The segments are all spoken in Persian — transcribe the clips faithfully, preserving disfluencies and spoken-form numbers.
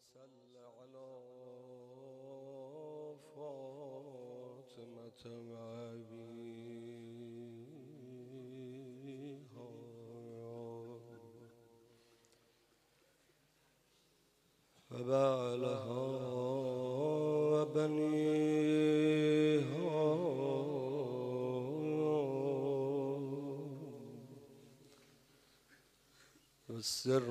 صل على فاطمة أبيها وبعلها وبنيها والسر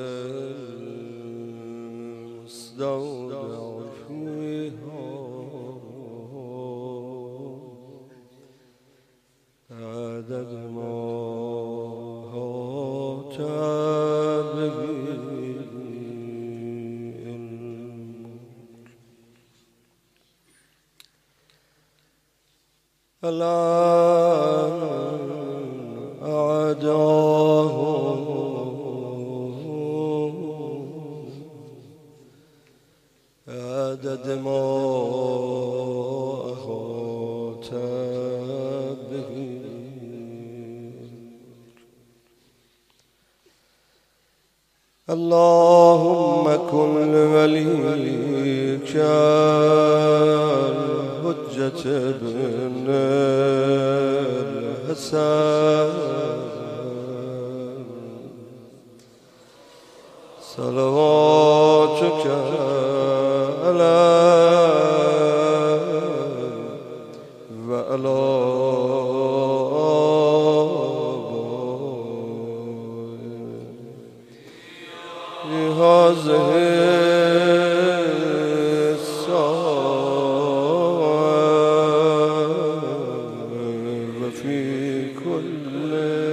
المستودع فيها عدد ما هات به الآن أعداه عدد ما أحاط به اللهم كن لوليك الحجة ابن الحسن صلواتك عليه وعلى هذه الساعة وفي كل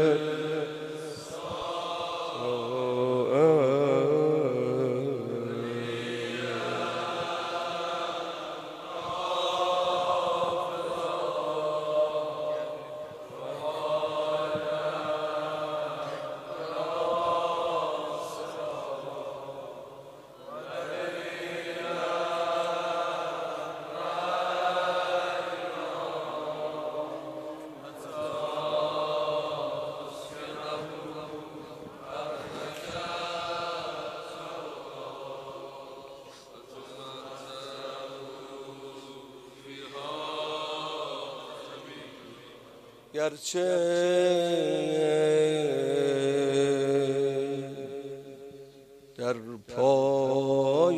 گرچه در پای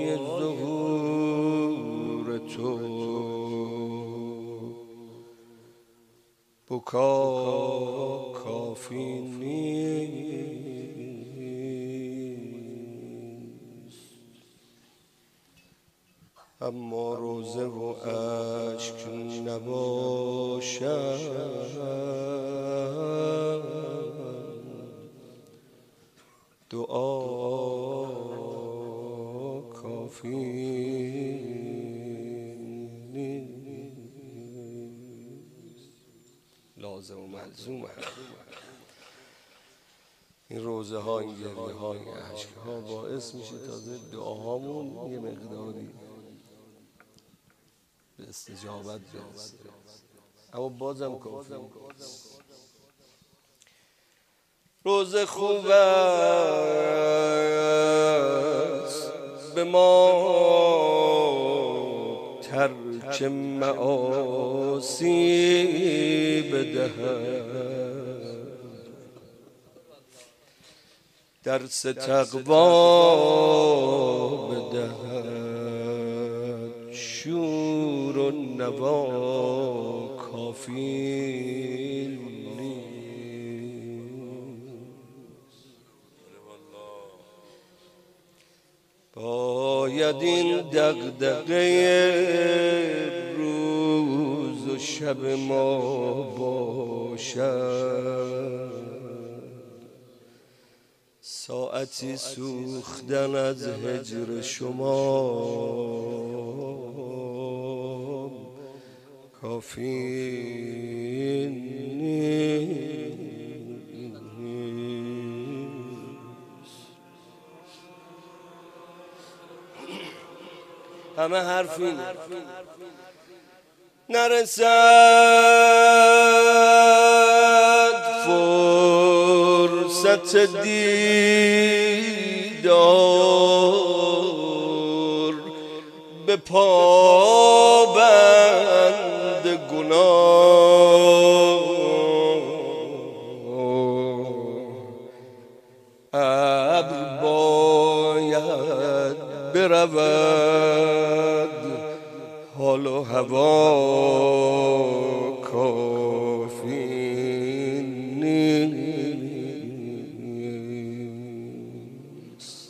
ظهور تو بکا کافی نیست، اما روزه و اشک نباشد دعا کافی نیست، لازم و ملزوم هم. این روزه ها، این گریه ها، این عشق ها باعث میشه تازه دعاهامون یه مقداری به استجابت برسه، اما بازم کافی نیست. روزه خوب است به ما ترک معاصی بدهد، درس تقوا بدهد، شور و نوا کافی باید این دغدغه روز و شب ما باشد، ساعتی سوختن از هجر شما کافی نیست. همه حرفی نرسد فرصت دیدار به پابند گناه ابر باید برود حال و هوا کافی نیست.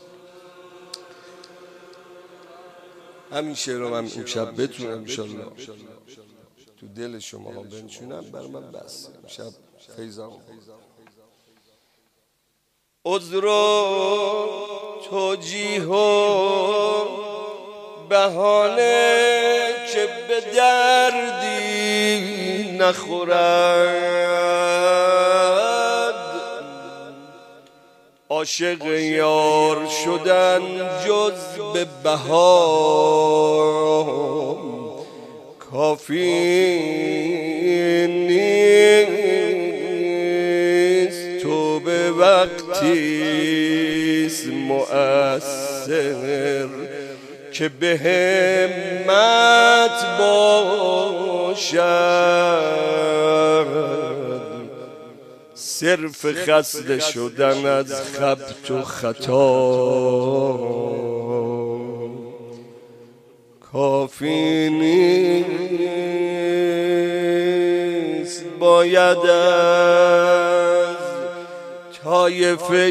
همین شعر رو من امشب بتونم انشالله تو دل شما ها بنشونم بر من بس. امشب فیضم عذر و توجیه و بهانه که به دردی نخورد، عاشق یار شدن جز به بهام کافی نیست. تو به وقتیست مؤثر که به همت باشد، صرف خسته شدن از خبط و خطا کافی نیست. باید از طایفه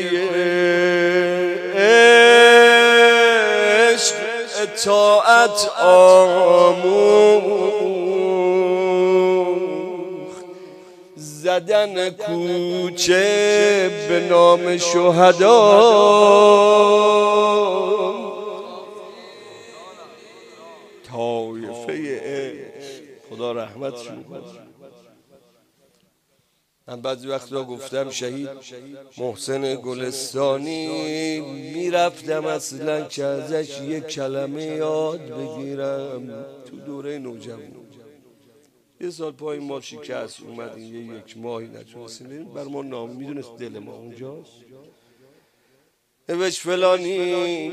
عشق اطاعت آموخت، زدن کوچه به نام شهدا طایفه عشق. خدا رحمتشون کنه. من بعضی وقتا گفتم شهید محسن گلستانی میرفتم اصلا که ازش یک کلمه یاد بگیرم تو دوره نوجوانی. یه سال پای ما شکست اومدیم، یه یک ماهی نتونستیم بریم. بر ما نام میدونست دل ما اونجاست. نوشت فلانی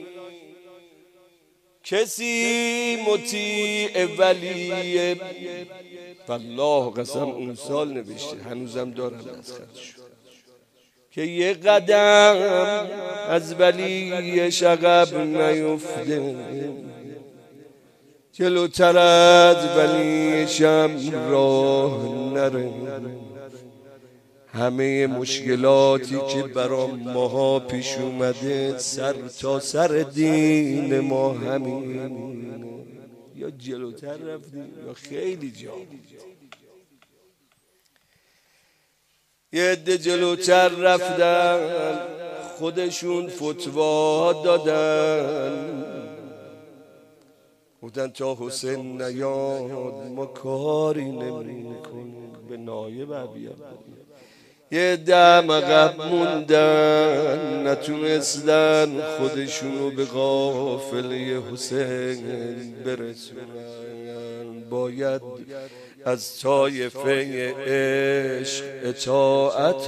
کسی مطیع ولیه، والله قسم اون سال نوشته، هنوزم دارم از خطش، که یه قدم از ولیش عقب نیفته، جلوتر از ولیشم راه نره. همه مشکلاتی که برام ماها پیش اومده سر تا سر دین ما همین، یا جلوتر رفتیم یا خیلی جا. یه عده جلوتر رفتن، خودشون فتوا دادن، گفتن تا حسین نیاد ما کاری نمی کنیم، به نایب عبیه. یه دم عقب موندن، نتونستن خودشونو به قافله حسین برسونن. باید از طایفه عشق اطاعت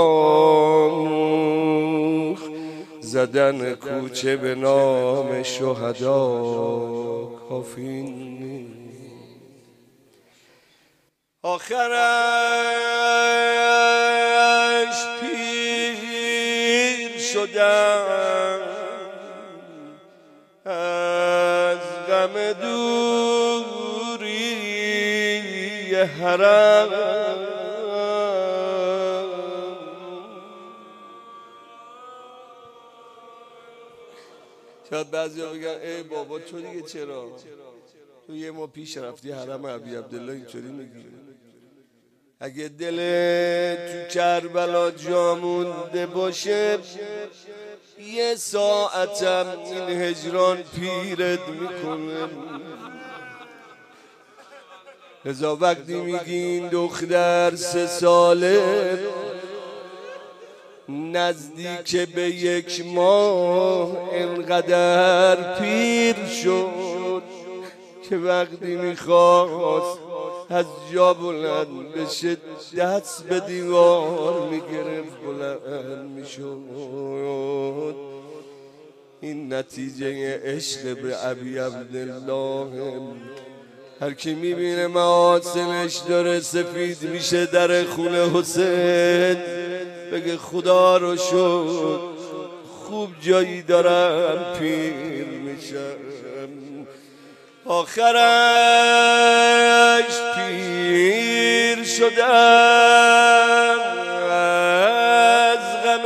آموخت، زدن کوچه به نام شهدا کافی نیست. آخرش پیر شدم از غم دوری حرم، شاید بعضی ها بگن ای بابا تو دیگه چرا تو یه ما پیش رفتی حرم ابی عبدالله اینطوری میگی؟ اگه دل تو کربلا جا مونده باشه یه ساعتم این هجران پیرت میکنه. لذا وقتی میگین دختر سه ساله نزدیک به یک ماه انقدر پیر شد که وقتی میخواست از جا بلند بشه دست به دیوار میگرفت بلند میشد. این نتیجه عشق به ابی عبدالله. هر کی میبینه محاسنش داره سفید میشه در خونه حسین، بگه خدا رو شد خوب جایی دارم پیر میشم، آخرش پیر شدم از غم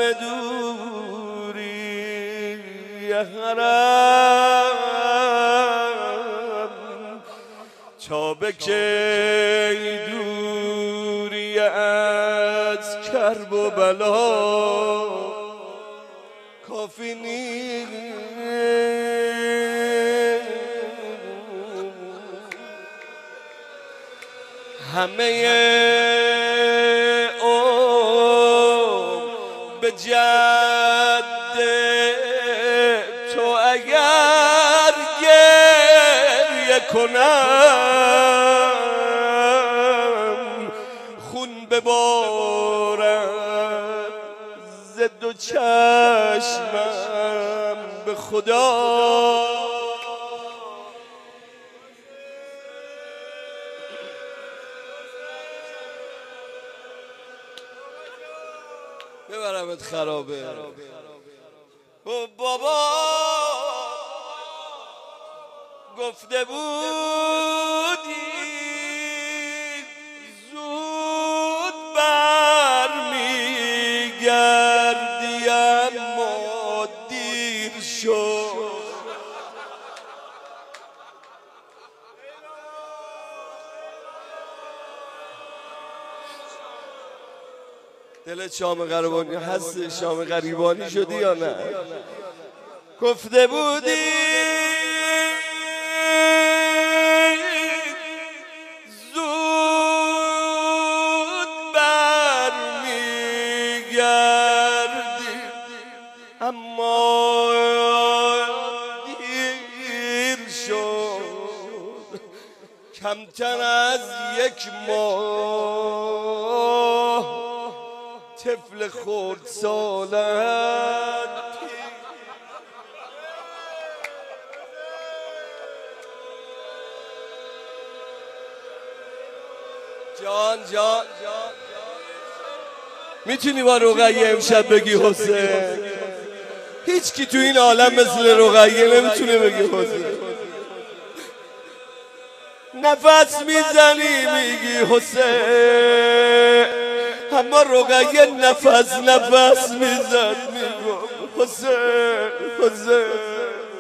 دوری حرم، تا به کی دوری از کرب و بلا کافی نیست. همه عمر به جد تو اگر گریه کنم، خون ببارم ز دو چشمم به خدا. ببرمت خرابه و بابا گفته بودی زود برمیگردی اما دیر شد. دل شام غریبانی هست؟ شام غریبانی شدی یا نه؟ گفته بودی زود برمیگردی اما دیر شد. کمتر از یک ماه طفل خرد سالت جان جان میتونی با رقیه امشب بگی حسین؟ هیچ کی تو این عالم مثل رقیه نمیتونه بگی حسین. نفس میزنی میگی حسین، اما رقیه نفس نفس میزد میگم حسین حسین.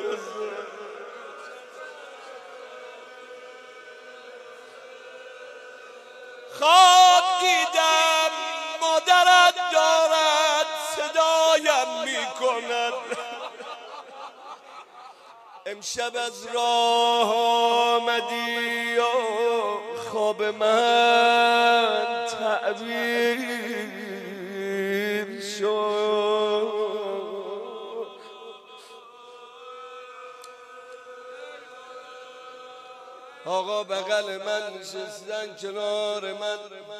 خواب دیدم مادرت دارد صدایم میکند، امشب از راه آمدی و خواب من تعبیر شد. آقا بغل من نشستن کنار من،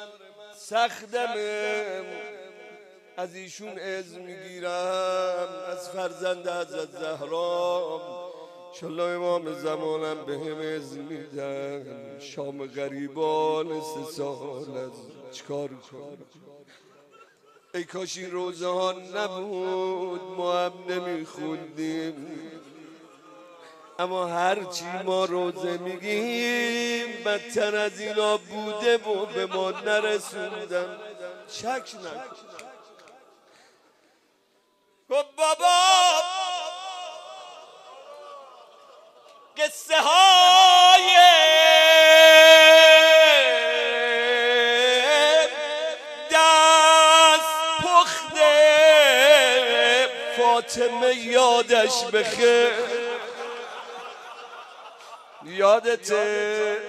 سختمه از ایشون عز میگیرم، از فرزند حضرت زهرا انشالله امام زمانم به هم عز میدن. شام غریبان سه سال از چکار کنم؟ ای کاش این روزه ها نبود ما هم نمیخوندیم، اما هرچی ما روزه میگیم بدتر از اینا بوده و به ما نرسوندن. شک نکن. گفت بابا قصه های دست پخته فاطمه یادش بخیر، یادته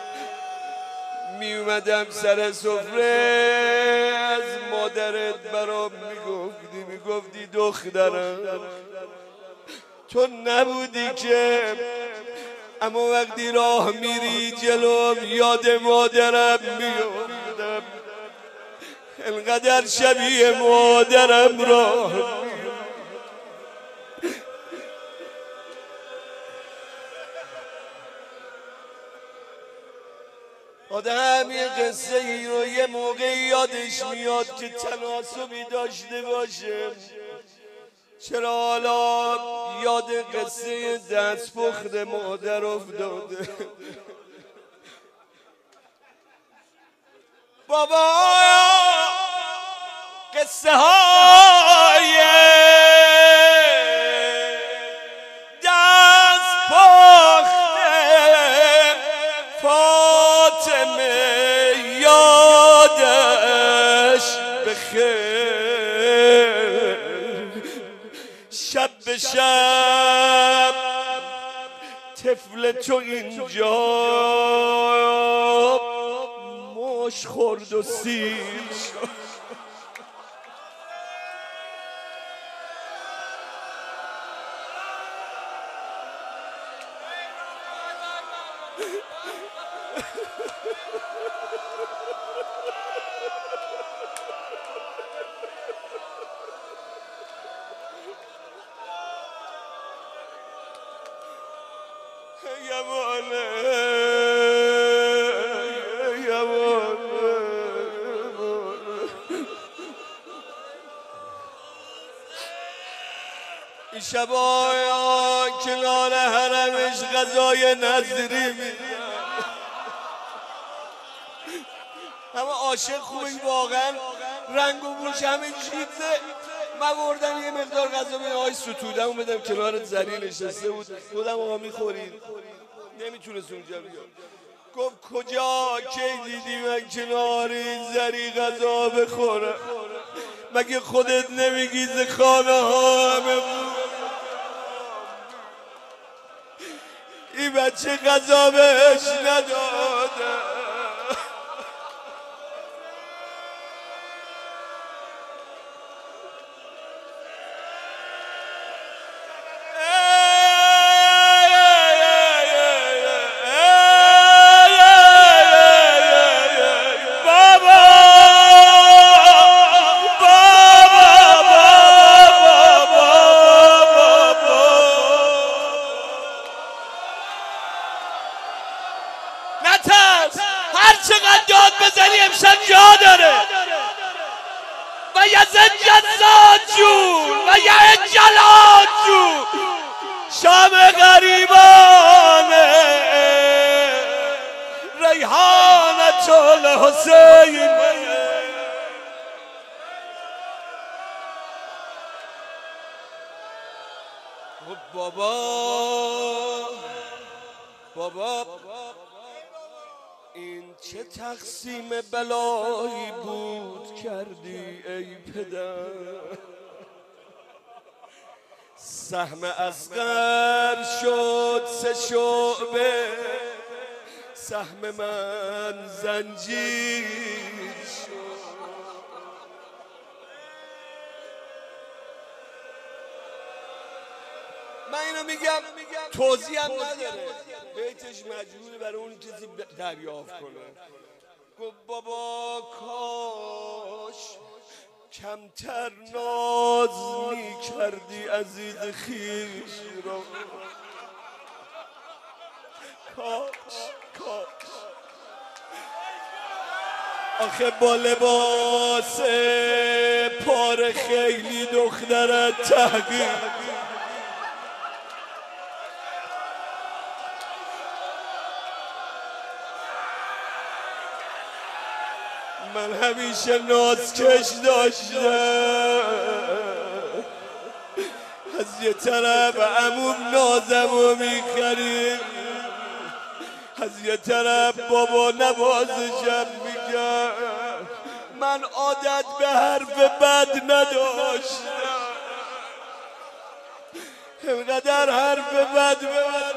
می اومدم سر سفره از مادرت برام میگفتی میگفتی دخترم تو نبودی که، اما وقتی راه میری جلوم یاد مادرم میافتم، انقدر شبیه مادرم راه آدم یه قصه ای رو یه موقعی یادش میاد که تناسبی داشته باشه. چرا حالا یاد قصه دستپخت مادر افتاده؟ بابا قصه های دستپخت فاطمه یادش بخیر، شب به شب طفل تو اینجا مش خورد و سیر شد. یمانه یمانه این شبای کنار حرمش غذای نظری میدن. همه عاشق خوبه واقعا، رنگ و بوش همه چیزه. من بردم یه مقدار غذا به آقای ستودم بدم کنار زری نشسته بود. بودم آقا میخورید؟ نمیتونست اونجا بیاد. گفت کجا کی دیدی من کنار این زری غذا بخورم؟ مگه خودت نمیگی ز خانه ها همه بود؟ این بچه غذا بهش نداده. هر چقدر داد بزنی امشب جا داره. و یزد جزاد جون و یه جلاد جون شام غریبانه ریحانت الحسین. بابا بابا این چه تقسیم بلایی بود کردی ای پدر؟ سهم اصغر شد سه شعبه، سهم من زنجیر شد. من اینو میگم توضیح هم نداره، بیتش مجبوره برای اون کسی دریافت کنه. گفت بابا کاش کمتر ناز می کردی عزیز خیش را، کاش کاش آخه با لباس پاره خیلی دخترت تحقیر. من همیشه نازکش داشتم، از یه طرف عموم نازمو میخریم، از یه طرف بابا نوازشم میگم. من عادت به حرف بد نداشتم، اینقدر حرف بد به من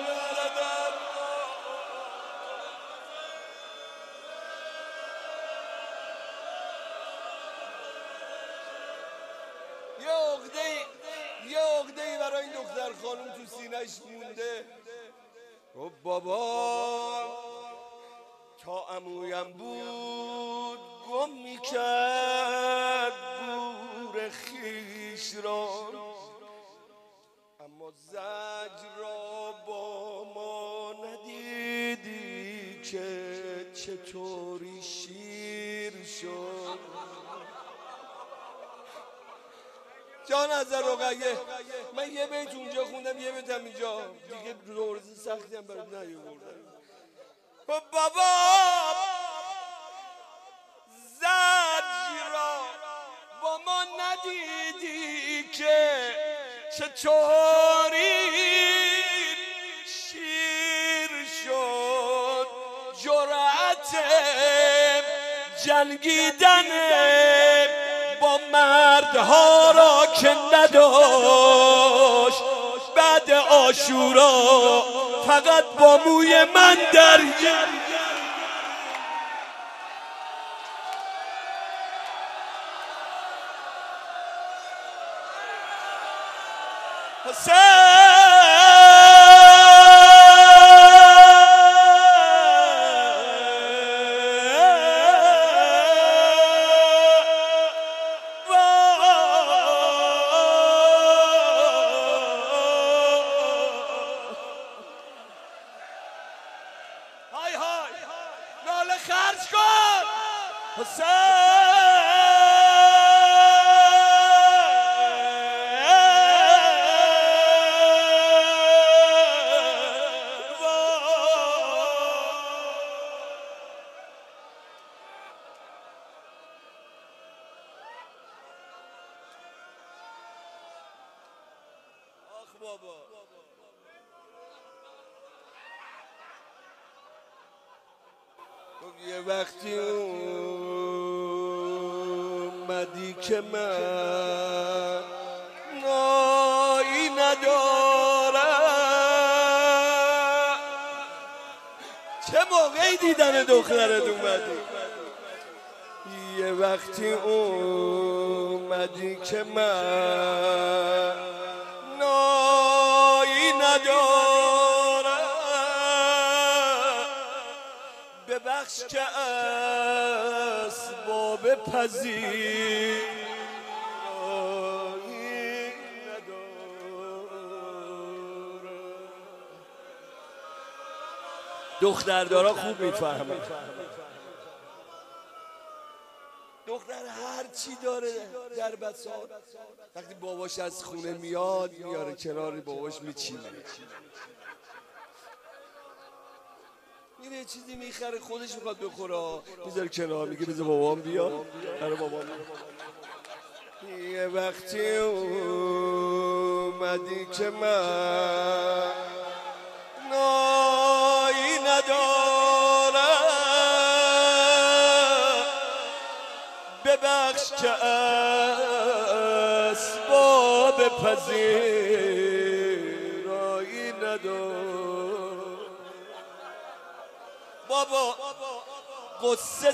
یه عقده‌ای یه عقده‌ای برای این دختر خانم تو سینه‌اش مونده. و بابا تا عمویم بود گم میکرد گور خیش را، اما زجر را با ما ندیدی که چطوری شیر شد. جان از رقیه من یه بیت اونجا خوندم یه بیت هم اینجا دیگه روز سختی هم برات نیاوردم. بابا زجرا با ما ندیدی که چطوری شیر شد. جرأت جنگیدن با مردها را که نداشت بعد عاشورا فقط با موی من در های های ناله خرج کن حسین. آخ بابا یه وقتی اومدی که من نایی ندارم. چه موقعی دیدن دخترت اومدی؟ یه وقتی اومدی که من نایی ندارم. ببخش که اسباب پذیرایی ندارم. دختردارا خوب میفهمه. دختر هر چی داره در بساط وقتی باباش از خونه میاد میاره کنار باباش میچینه. میره یه چیزی میخره خودش میخواد بخوره میذاره کنار میگه بذار بابام بیا. آره بابام یه وقتی اومدی که من نایی ندارم. ببخش که اسباب پذیرایی ندارم. بابا قصه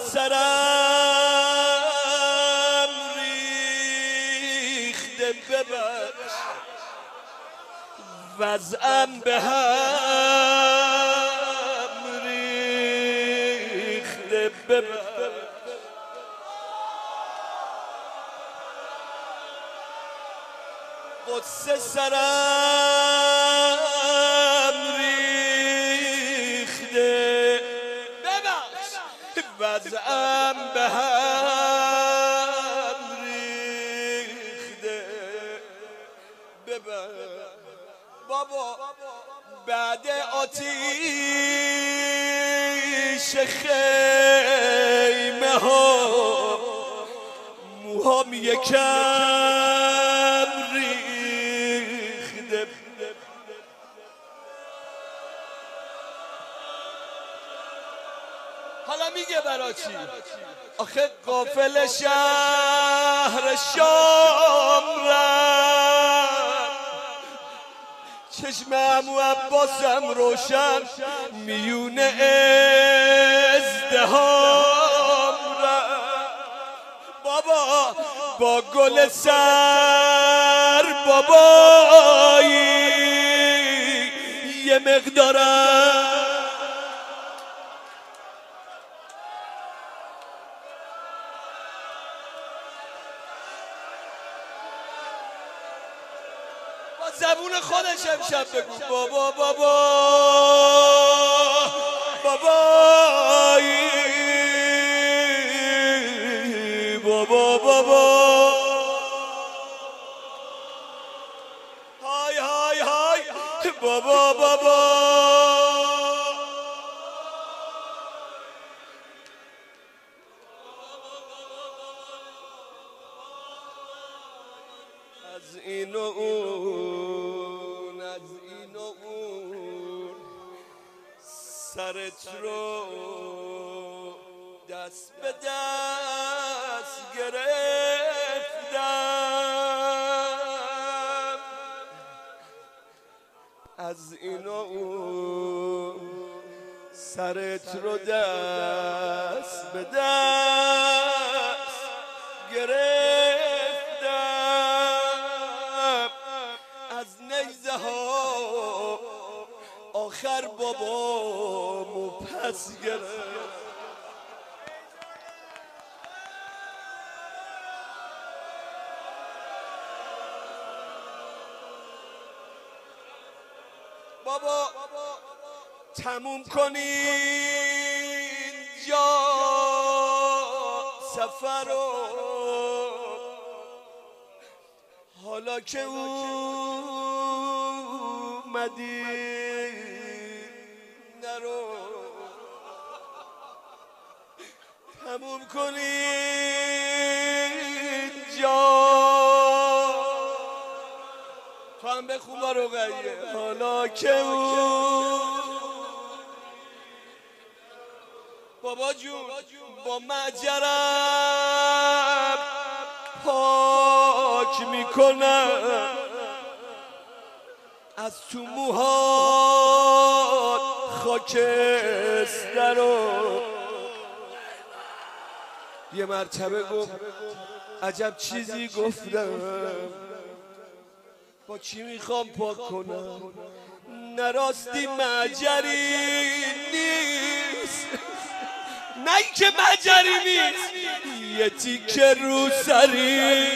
سرم ریخته ببخش وضعم به هم ریخته ببخش. قصه سرم ریخته وضعم به هم ریخته ببر. بابا بعد آتیش خیمه ها موهام یکم ریخته. حالا میگه برا چی؟ آخه قافل شهر شام رفت چشم عمو عباسم روشن میون ازدهام رفت. بابا با گل سر بابایی یه مقدارم زبون خودش امشب بگو. بابا بابا بابایی بابا بابا از این و اون از این و اون سرت رو دست به دست گرفتم از این و اون سرت رو دست به دست گرفتم از نیزه ها آخر بابامو پس گرفت بابا تموم کنین جا سفر رو حالا که اومدی نرو تموم کنین جا تو هم بخون با رقیه حالا که اون بابا جون با معجرم پاک میکنم از تو موهات خاکستر رو یه مرتبه گفت عجب چیزی گفتم با چی میخوام پاک کنم نراستی مجری نیست نه ای که مجری نیست یه تیکه رو سری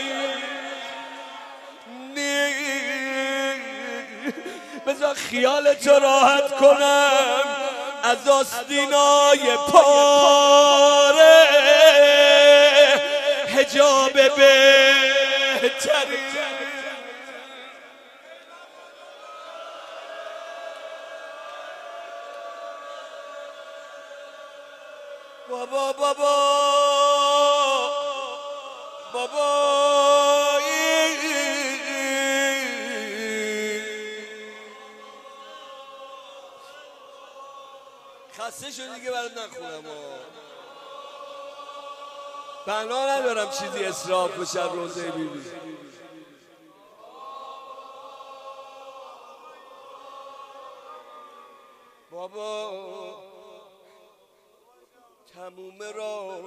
نیست بذار خیالتو راحت کنم از آستینای پاره حجاب بهتری بابا بابا بابا خسته شد دیگه برات نخونم بنا ندارم چیزی اسراف بشه روزه بیبی بابا تموم راه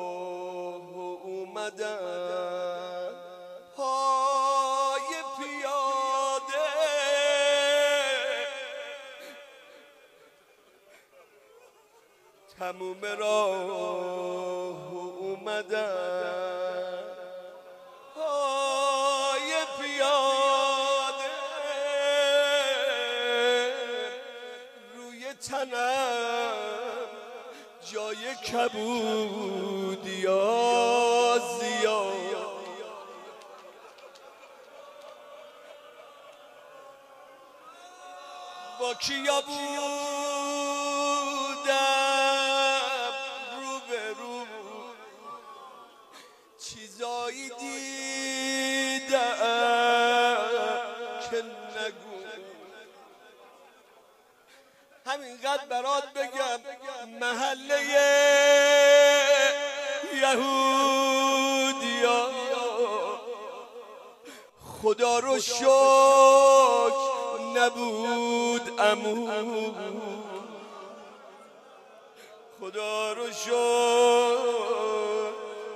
اومدم پای پیاده تموم راه اومدم پای پیاده روی تنم جای کبودی ها زیاد با کیا بودم رو به رو چیزایی دیدم که نگو همینقدر برات بگم محله یهودیا خدا رو شکر نبود عمو خدا رو شکر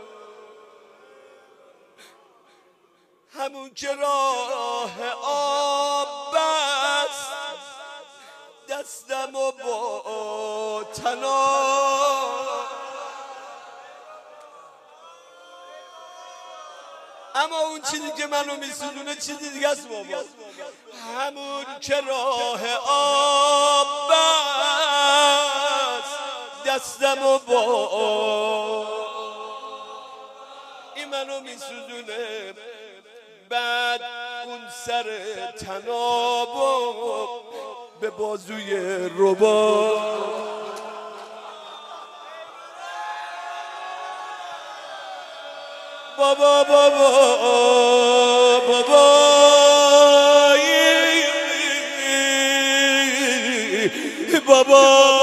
همون که راه آب بست دستم و با تناب اما اون چیزی که منو میسوزونه چیزی دیگه است بابا همون که راه آب بست دستم و با این منو میسوزونه بعد اون سر تناب به بازوی رباب. بابا بابا بابا بابا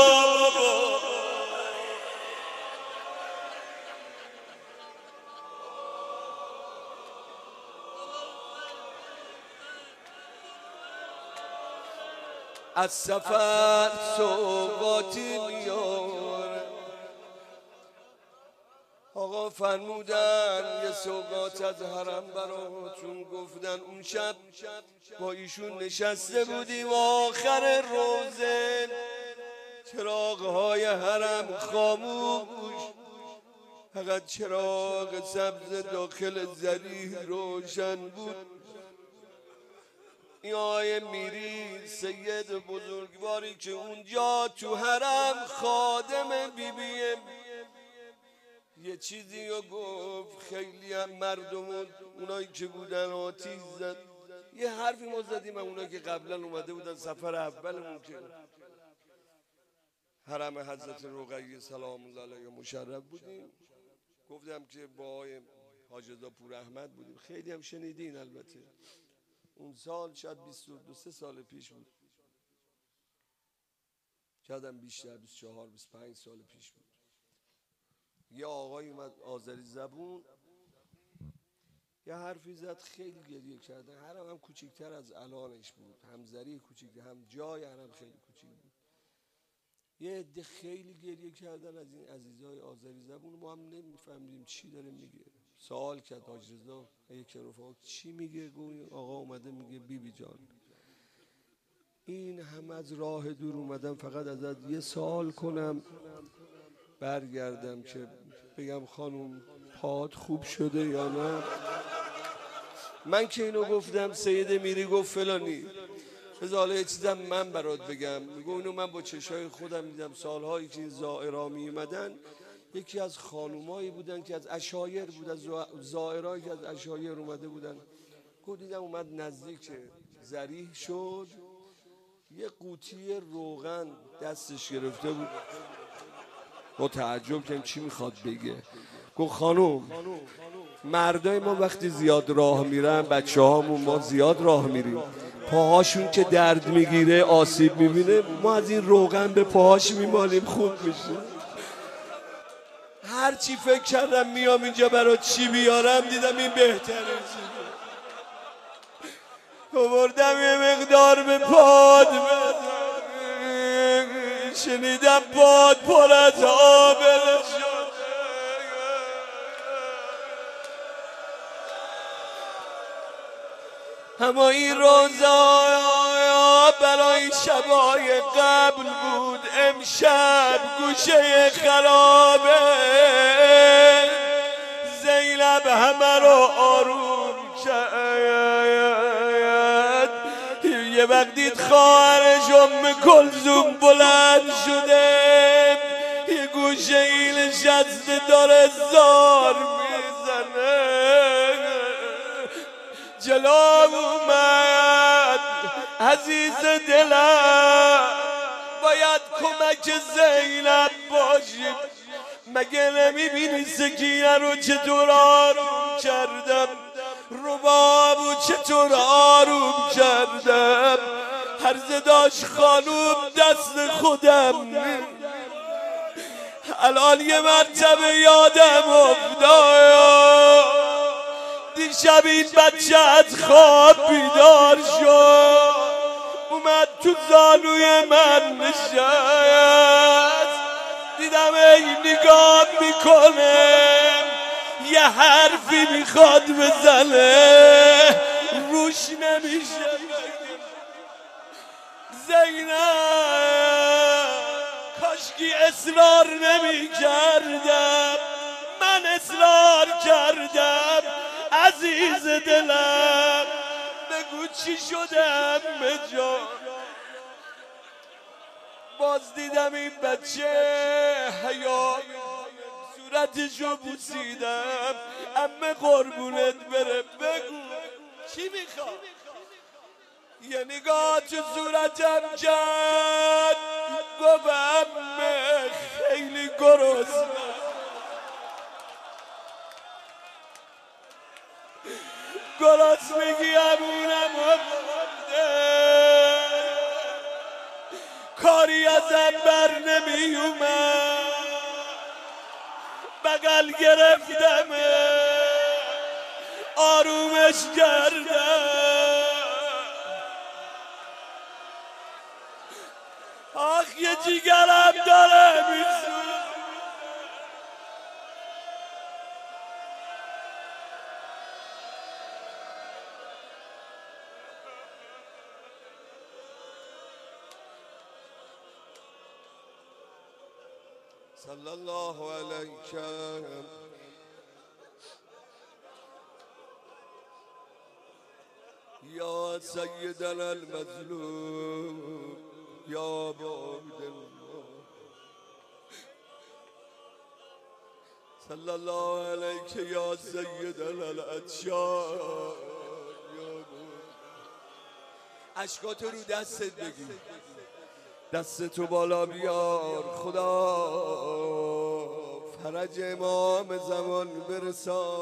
از سفر سوقاتی میاره. آقا فرمودن یه سوقات از حرم براتون، گفتن اون شب با ایشون نشسته بودیم آخر روزه، چراغ‌های حرم خاموش، فقط چراغ سبز داخل ذریح روشن بود. این آقای میری سید بزرگواری که اونجا تو حرم خادم بیبیه یه چیزی رو گفت، خیلی هم مردم اونایی که بودن آتیش زد. یه حرفی ما زدیم اونایی که قبلا اومده بودن سفر اولمون که حرم حضرت رقیه سلام الله علیها مشرف بودیم، گفتم که با آقای حاج رضا پور احمد بودیم. خیلی هم شنیدین البته. اون سال شاید بیست و دو سه سال پیش بود، شاید هم بیشتر، بیست و چهار بیست و پنج سال پیش بود. یه آقای اومد آذری زبون یه حرفی زد، خیلی گریه کردن. حرم هم کوچیکتر از الانش بود، هم ذریح کوچیک، هم جای حرم خیلی کوچیک بود. یه عده خیلی گریه کردن از این عزیزای آذری زبون. ما هم نمیفهمیدیم چی داره میگه. سوال کرد حاج رضا یک رفاق چی میگه؟ گوی آقا اومده میگه بی بی جان این هم از راه دور اومدم فقط ازت یه سوال کنم برگردم که بگم خانم پات خوب شده یا نه. من که اینو گفتم سید میری گفت فلانی بذار حالا یه چیزم من برات بگم. میگو اینو من با چشای خودم دیدم. سالهایی که زائرها می اومدن یکی از خانومایی بودن که از عشایر بود، از زائرایی که از عشایر اومده بودن. گفت دیدم اومد نزدیک ذریح شد، یه قوطی روغن دستش گرفته بود. ما تعجب کردیم چی میخواد بگه. گفت خانوم مردای ما وقتی زیاد راه میرن، بچه هامون ما زیاد راه میریم، پاهاشون که درد میگیره آسیب میبینه، ما از این روغن به پاهاش میمالیم خوب میشه. هر چی فکر کردم میام اینجا برای چی بیارم، دیدم این بهتره. آوردم یه مقدار به پاد شنیدم پاد پر از آبله شده. اما این روزا برای شبای قبل بود، امشب گوشه خرابه. زینب همه رو آروم کرد. یه وقت دید خواهرش ام کلثوم بلند شده، یه گوشه این نشسته داره زار میزنه. جلو اومد عزیز دلم، باید کمک زینب باشی. مگه نمیبینی سکینه رو چطور آروم کردم، ربابو چطور آروم کردم. هرزه داشت خانوم دست خودم. الان یه مرتبه یادم افتاد دیشب این بچه از خواب بیدار شد، اومد تو زانوی من نشست. دیدم این نگاه میکنه یه حرفی میخواد بزنه روش نمیشه. زینب کاشکی اصرار نمی کردم، من اصرار کردم. عزیز دلم بگو چی شدم به جا. باز دیدم این بچه حیا صورتشو بوسیدم. عمه قربونت بره بگو چی میخواد. یه نگاه تو صورتم کرد گفتم خیلی گرسنه، گرسنگی همونم آورده، کاری ازم بر نمی اومد، بغل گرفتم آرومش کردم. آخ یه جیگرم داره میسوزه، صلی الله علیک یا سیدنا المظلوم یا عبدالله، صلی الله علیک یا سیدنا الاتشار. اشکاتو رو دستت بگیر، دستتو بالا بیار، خدا فرج امام زمان برسان.